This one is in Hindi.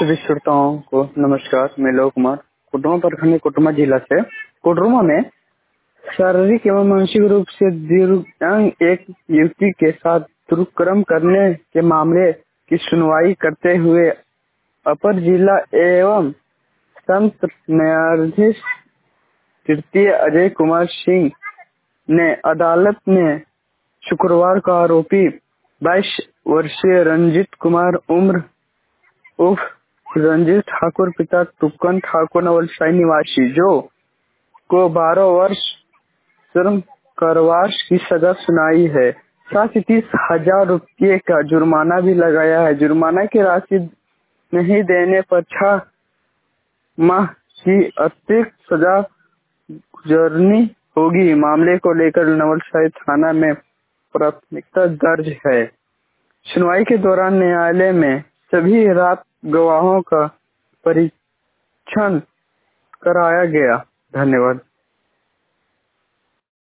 सभी श्रोताओं को नमस्कार। मैं लोक कुमार कोडरमा प्रखंड कोडरमा जिला से। कोडरमा में शारीरिक एवं मानसिक रूप से दिव्यांग एक युवती के साथ दुष्कर्म करने के मामले की सुनवाई करते हुए अपर जिला एवं सत्र न्यायाधीश तृतीय अजय कुमार सिंह ने अदालत में शुक्रवार को आरोपी 22 वर्षीय रंजीत कुमार उम्र उर्फ रंजीत ठाकुर पिता टुकन ठाकुर नवलसाई निवासी जो को 12 वर्ष श्रम कारावास की सजा सुनाई है। साथ ही 30,000 रुपये का जुर्माना भी लगाया है। जुर्माना की राशि नहीं देने पर 6 माह की अतिरिक्त सजा गुजरनी होगी। मामले को लेकर नवलसाई थाना में प्राथमिकता दर्ज है। सुनवाई के दौरान न्यायालय में सभी रात गवाहों का परीक्षण कराया गया। धन्यवाद।